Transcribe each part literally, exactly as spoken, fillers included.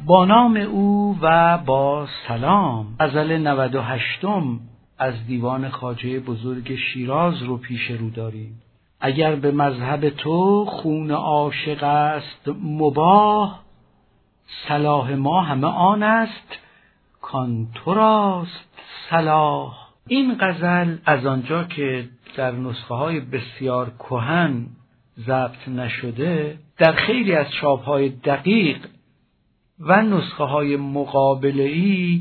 با نام او و با سلام. غزل نود و هشتم از دیوان خواجه بزرگ شیراز رو پیش رو داریم. اگر به مذهب تو خون عاشق است مباح، صلاح ما همه آن است کان تو راست صلاح. این غزل از آنجا که در نسخه های بسیار کهن ضبط نشده، در خیلی از چاپ‌های دقیق و نسخه های مقابله‌ای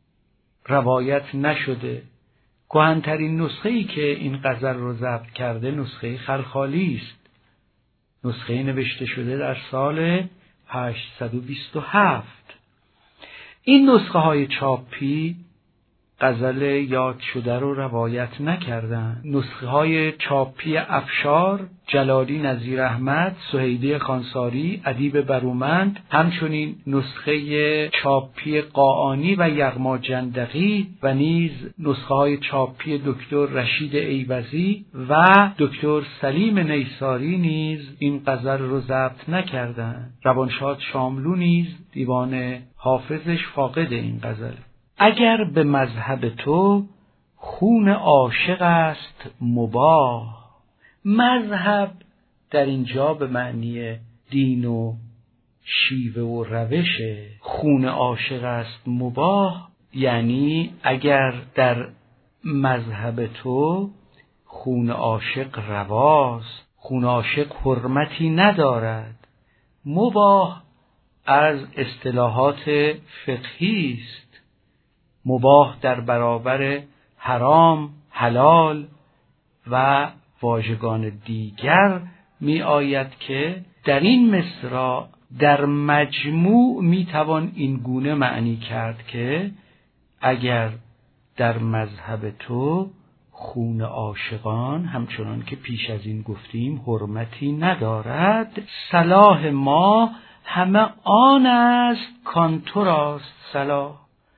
روایت نشده. کهن‌ترین نسخه‌ای که این غزل رو ضبط کرده نسخه خلخالی است. نسخه نوشته شده در سال هشتصد و بیست و هفت. این نسخه های چاپی غزل یاد شده رو روایت نکردن. نسخه های چاپی افشار، جلالی نظیر احمد، سهیلی خانساری، ادیب برومند، همچنین نسخه چاپی قاآنی و یغما جندقی و نیز نسخه های چاپی دکتر رشید ایوزی و دکتر سلیم نیساری نیز این غزل رو ضبط نکردند. روانشاد شاملو نیز دیوان حافظش فاقد این غزل. اگر به مذهب تو خون عاشق است مباح. مذهب در اینجا به معنی دین و شیوه و روش. خون عاشق است مباح یعنی اگر در مذهب تو خون عاشق رواست، خون عاشق حرمتی ندارد. مباح از اصطلاحات فقهی است. مباح در برابر حرام، حلال و واژگان دیگر می آید که در این مصرع در مجموع می توان این گونه معنی کرد که اگر در مذهب تو خون عاشقان همچنان که پیش از این گفتیم حرمتی ندارد، صلاح ما همه آن است کان تو راست صلاح.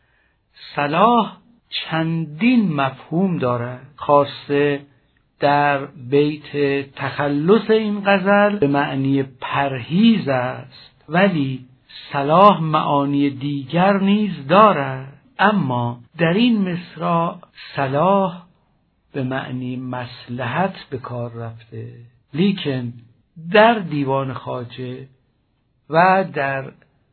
صلاح چندین مفهوم دارد. خاصه در بیت تخلص این غزل به معنی پرهیز است، ولی صلاح معانی دیگر نیز دارد. اما در این مصرع صلاح به معنی مصلحت به کار رفته، لیکن در دیوان خواجه و در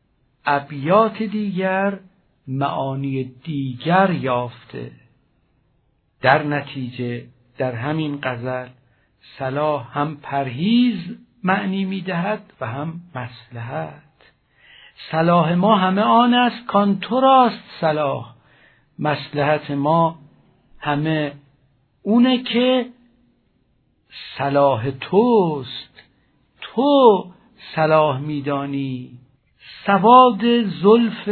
ابیات دیگر معانی دیگر یافته. در نتیجه در همین غزل صلاح هم پرهیز معنی می‌دهد و هم مصلحت. صلاح ما همه آن است کان تو راست صلاح. مصلحت ما همه اونه که صلاح توست، تو صلاح می‌دانی. سواد زلف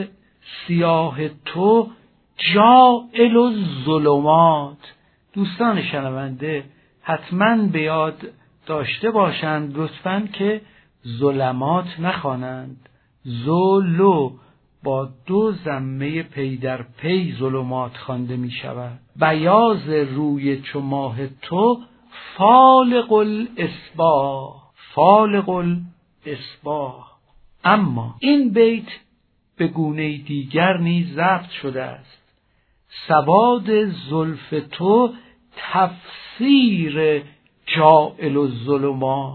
سیاه تو جاعل الظلمات. دوستان شنونده حتما به یاد داشته باشند لطفاً که ظلمات نخوانند. ظلو با دو ضمه پی در پی ظلمات خوانده می شود. بیاض روی چو ماه تو فالق الاصباح، فالق الاصباح. اما این بیت به گونه دیگر نیز ضبط شده است. سواد زلف تو تفسیر جاعل الظلمات،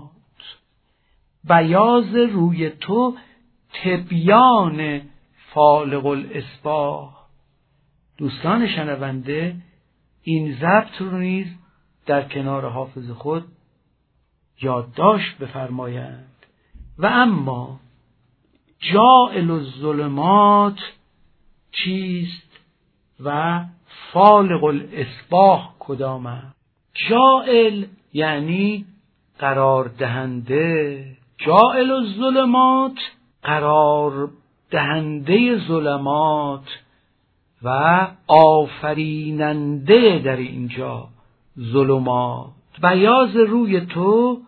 بیاض روی تو تبیان فالق الاصباح. دوستان شنونده این ضبط رو نیز در کنار حافظ خود یادداشت بفرمایند. و اما جاعل الظلمات چیست و فالق الاصباح کدام است؟ جاعل یعنی قرار دهنده، جاعل الظلمات قرار دهنده ظلمات و آفریننده در اینجا ظلمات. بیاض روی تو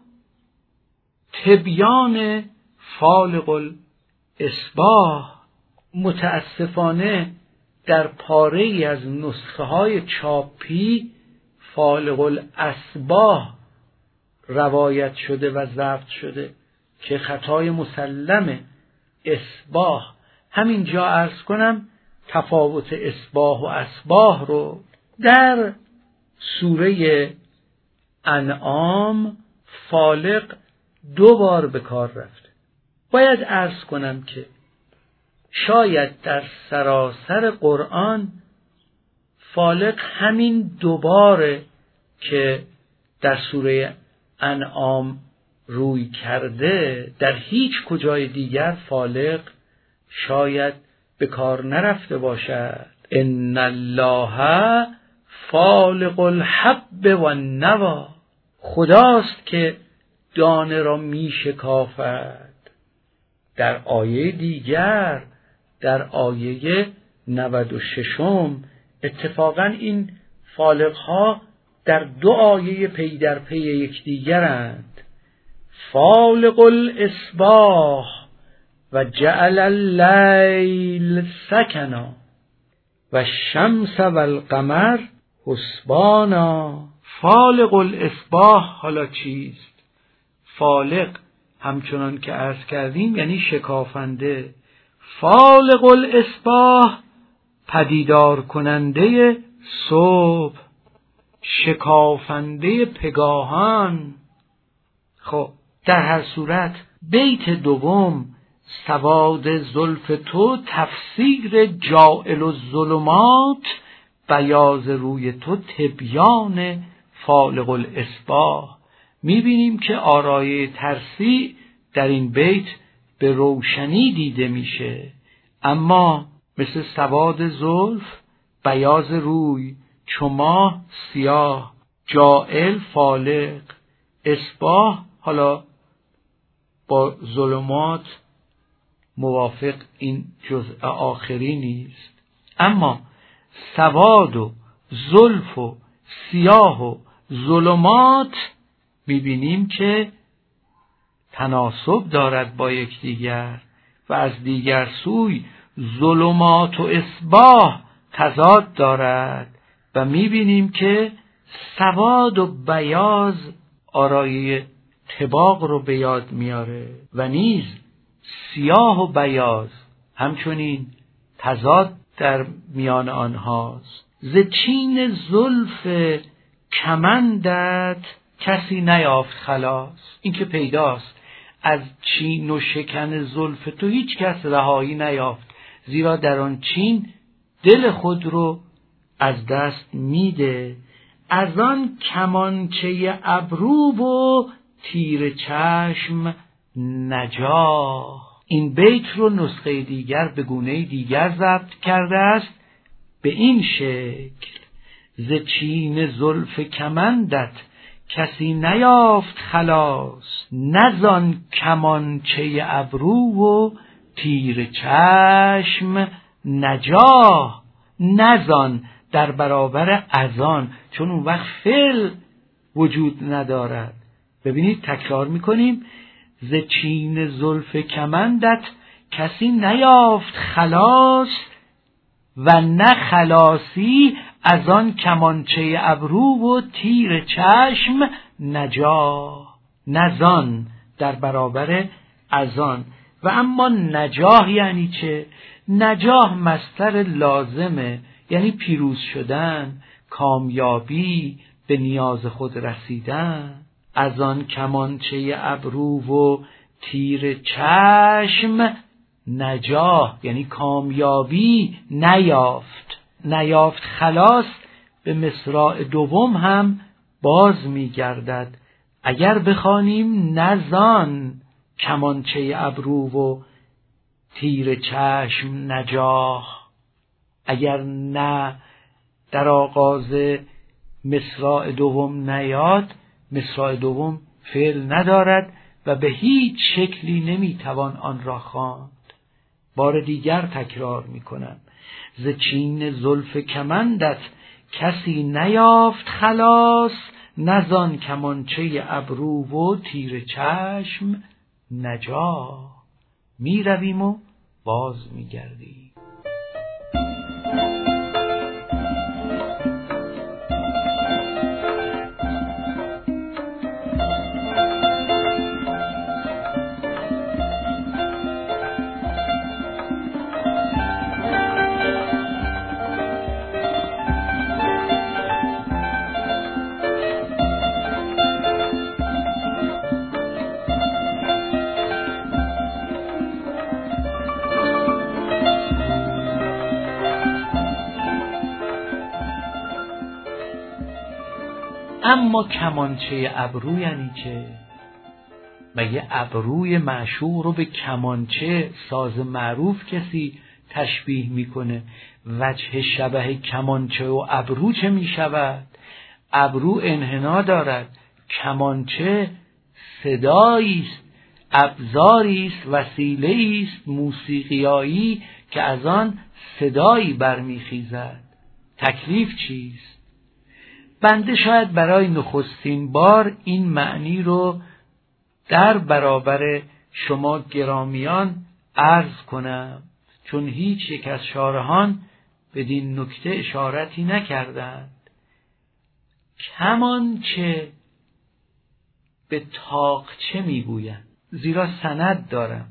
تبیان فالق الاصباح. متاسفانه در پاره ای از نسخه های چاپی فالق الاصباح روایت شده و ضبط شده که خطای مسلمه. اصباح همینجا عرض کنم تفاوت اصباح و اصباح رو در سوره انعام فالق دو بار به کار رفته. باید عرض کنم که شاید در سراسر قرآن فالق همین دوباره که در سوره انعام روی کرده، در هیچ کجای دیگر فالق شاید به کار نرفته باشد. ان الله فالق الحب و النوی، خداست که دانه را می شکافد. در آیه دیگر، در آیه نود و ششم، اتفاقا این فالق ها در دو آیه پی در پی یکدیگرند. فالق الاصباح و جعل اللیل سکنا و الشمس و القمر حسبانا. فالق الاصباح حالا چیست؟ فالق همچنان که عرض کردیم یعنی شکافنده. فالق الاصباح پدیدار کننده صبح، شکافنده پگاهان. خب در هر صورت بیت دوم سواد زلف تو، تفسیر جاعل الظلمات، بیاض روی تو تبیان فالق الاصباح. میبینیم که آرای ترسی در این بیت به روشنی دیده میشه، اما مثل سواد زلف، بیاض روی، چو ماه سیاه، جاعل فالق، اصباح حالا با ظلمات موافق این جزء آخری نیست. اما سواد و زلف و سیاه و ظلمات میبینیم که تناسب دارد با یکدیگر و از دیگر سوی ظلمات و اصباح تضاد دارد و میبینیم که سواد و بیاض آرایه طباق رو به یاد میاره و نیز سیاه و بیاض همچنین تضاد در میان آنهاست. ز چین زلف کمندت کسی نیافت خلاص. این که پیداست، از چین و شکن زلف تو هیچ کس رهایی نیافت، زیرا در آن چین دل خود رو از دست میده. از آن کمانچه ابرو و تیر چشم نجاه. این بیت رو نسخه دیگر به گونه دیگر ضبط کرده است به این شکل: ز چین زلف کمندت کسی نیافت خلاص، نزان کمانچه ابرو و تیر چشم نجاه. نزان در برابر ازان، چون اون وقت فعل وجود ندارد. ببینید تکرار میکنیم: ز چین زلف کمندت کسی نیافت خلاص و نه خلاصی از آن کمانچه ابرو و تیر چشم نجاه. نزان در برابر ازان. و اما نجاه یعنی چه؟ نجاه مصدر لازمه، یعنی پیروز شدن، کامیابی، به نیاز خود رسیدن. از آن کمانچه ابرو و تیر چشم نجاه یعنی کامیابی نیافت. نیافت خلاص به مصرع دوم هم باز می‌گردد. اگر بخوانیم نزان کمانچه ابرو و تیر چشم نجاه، اگر نه در آغاز مصرع دوم نیاد، مصرع دوم فعل ندارد و به هیچ شکلی نمیتوان آن را خواند. بار دیگر تکرار میکنم: ز چین زلف کمندت کسی نیافت خلاص، نزان کمانچه ابرو و تیر چشم نجاه. می رویم و باز می گردیم. اما کمانچه ابرو یعنی چه؟ مگه ابروی معشوق رو به کمانچه ساز معروف کسی تشبیه میکنه؟ وجه شبه کمانچه و ابرو چه میشود؟ ابرو انحنا دارد، کمانچه صدایی است، ابزاری است، وسیله است موسیقیایی که از آن صدایی برمیخیزد. تکلیف چیست؟ بنده شاید برای نخستین بار این معنی رو در برابر شما گرامیان عرض کنم، چون هیچ یک از شارحان بدین نکته اشارتی نکردند. کمانچه به تاقچه میگویند، زیرا سند دارم.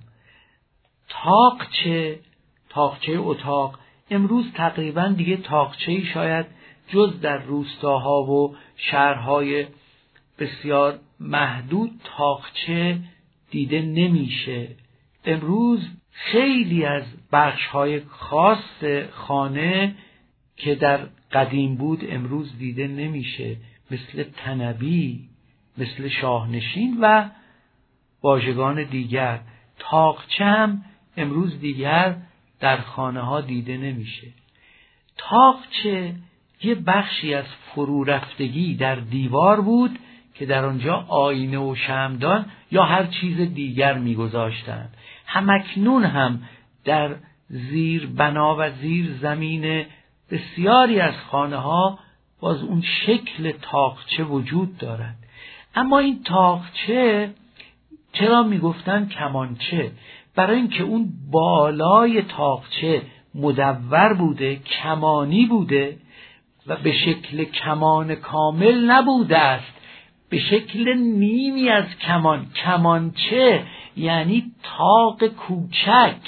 تاقچه، تاقچه اتاق، امروز تقریبا دیگه تاقچه‌ای شاید جز در روستاها و شهرهای بسیار محدود تاقچه دیده نمیشه. امروز خیلی از بخش‌های خاص خانه که در قدیم بود امروز دیده نمیشه، مثل تنبی، مثل شاهنشین و واژگان دیگر. تاقچه هم امروز دیگر در خانه ها دیده نمیشه. تاقچه یه بخشی از فرو رفتگی در دیوار بود که در آنجا آینه و شمعدان یا هر چیز دیگر میگذاشتند. همکنون هم در زیر بنا و زیر زمین بسیاری از خانه ها باز اون شکل تاقچه وجود دارد. اما این تاقچه چرا میگفتن کمانچه؟ برای اینکه اون بالای تاقچه مدور بوده، کمانی بوده و به شکل کمان کامل نبوده است، به شکل نیمی از کمان. کمانچه یعنی تاق کوچک،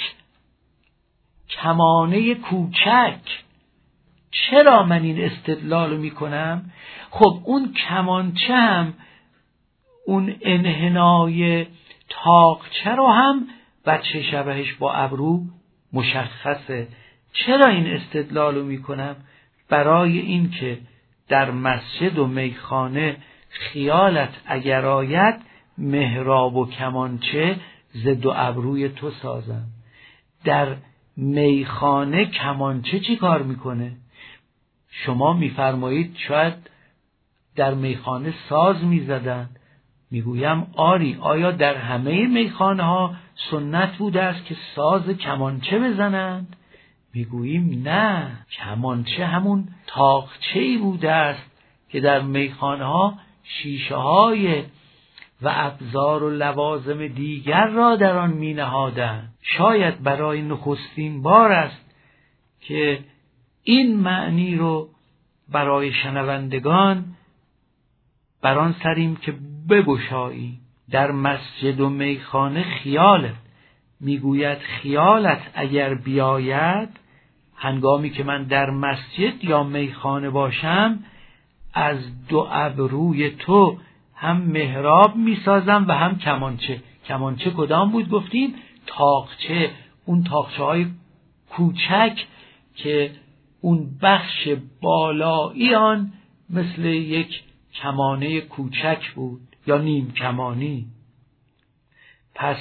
کمانه کوچک. چرا من این استدلال می کنم؟ خب اون کمانچه هم اون انحنای تاقچه رو هم بچه شبهش با ابرو مشخصه. چرا این استدلال رو می کنم؟ برای این که در مسجد و میخانه خیالت اگر آید محراب و کمانچه ضد و ابروی تو سازن. در میخانه کمانچه چی کار میکنه؟ شما میفرمایید شاید در میخانه ساز میزدن. میگویم آری، آیا در همه میخانه ها سنت بوده است که ساز کمانچه بزنند؟ میگوییم نه، کمانچه همون تاقچه‌ای بوده است که در میخانه ها شیشه های و ابزار و لوازم دیگر را در آن می نهادند. شاید برای نخستین بار است که این معنی رو برای شنوندگان بر آن سریم که بگشایی. در مسجد و میخانه خیالت، میگوید خیالت اگر بیاید، هنگامی که من در مسجد یا میخانه باشم از دو ابروی تو هم محراب میسازم و هم کمانچه. کمانچه کدام بود گفتیم؟ تاقچه. اون تاقچه های کوچک که اون بخش بالایی آن مثل یک کمانه کوچک بود یا نیم کمانی. پس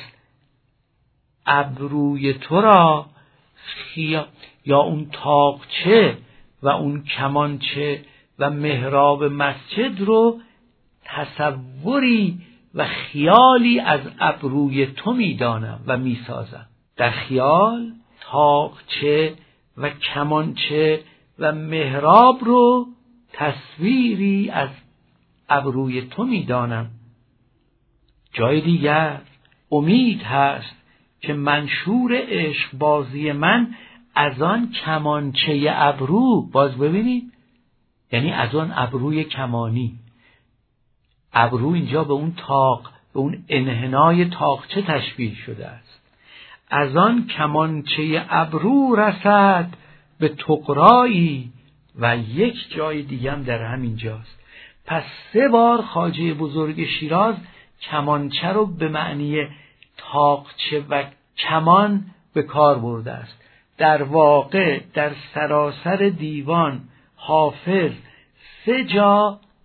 ابروی تو را خیا... یا اون تاقچه و اون کمانچه و محراب مسجد رو تصوری و خیالی از ابروی تو میدانم و میسازم. در خیال تاقچه و کمانچه و محراب رو تصویری از ابروی تو میدانم. جای دیگر امید هست که منشور عشق بازی من از آن کمانچه ابرو، باز ببینید، یعنی از آن ابروی کمانی. ابرو اینجا به اون تاق، به اون انحنای تاقچه تشبیه شده است. از آن کمانچه ابرو رسد به طغرایی و یک جای دیگه هم در همین جاست. پس سه بار خواجه بزرگ شیراز کمانچه رو به معنی تاقچه و کمان به کار برده است. در واقع در سراسر دیوان حافظ سه جا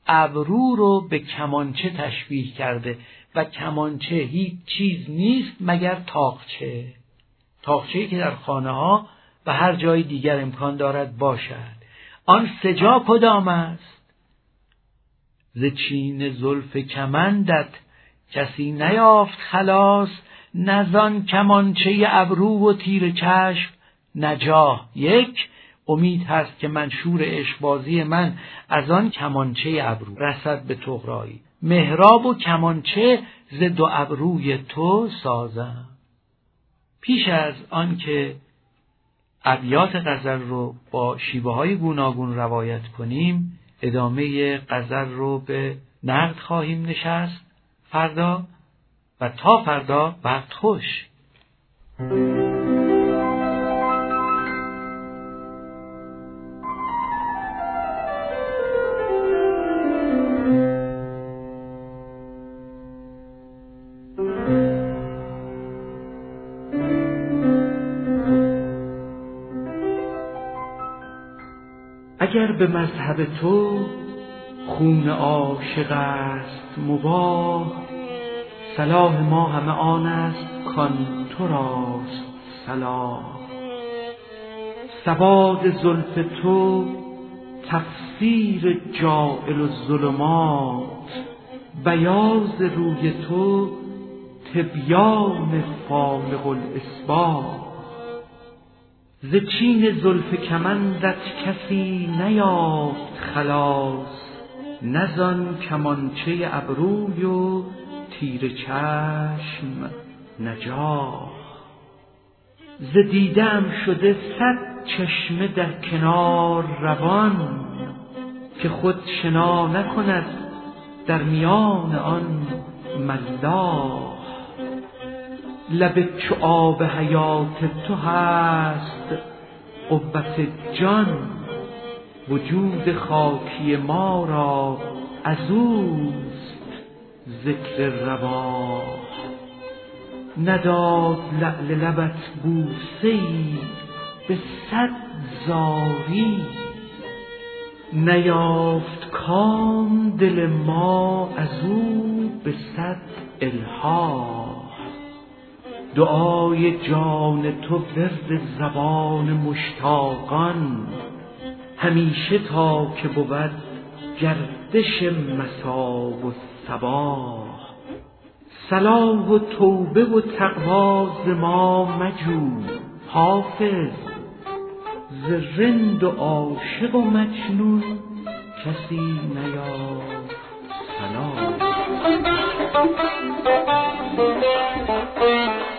ابرو رو به کمانچه تشبیه کرده و کمانچه هیچ چیز نیست مگر تاقچه، تاقچه‌ای که در خانه ها و هر جای دیگر امکان دارد باشد. آن سجا کدام است؟ ز چین زلف کمندت کسی نیافت خلاص، نزان کمانچه ابرو و تیر چشم نجاه. یک، امید هست که منشور عشقبازی من از آن کمانچه ابرو رسد به طغرایی. محراب و کمانچه ز دو ابروی تو سازم. پیش از آن که ابیات غزل رو با شیوه های گوناگون روایت کنیم، ادامه غزل رو به نقد خواهیم نشست فردا، و تا فردا وقت خوش. اگر به مذهب تو خون عاشق است مباح، صلاح ما همه آن است کان تو راست صلاح. سواد زلف تو تفسیر جاعل الظلمات، بیاض روی تو تبیان فالق الاصباح. ز چین زلف کمندت کسی نیافت خلاص، نزان کمانچه ابروی و تیر چشم نجاه. ز دیدم شده صد چشمه در کنار روان، که خود شنا نکند در میان آن ملاح. لب چو آب حیات تو هست قوت جان، وجود خاکی ما را ازوست ذکر رواح. نداد لعل لبت بوسه‌ای به صد زاری، نیافت کام دل ما ازو به صد الحاح. دعای جان تو ورد زبان مشتاقان، همیشه تا که بود گردش مسا و صباح. صلاح و توبه و تقوا ز ما مجو حافظ، ز رند و عاشق و مجنون کسی نیافت صلاح.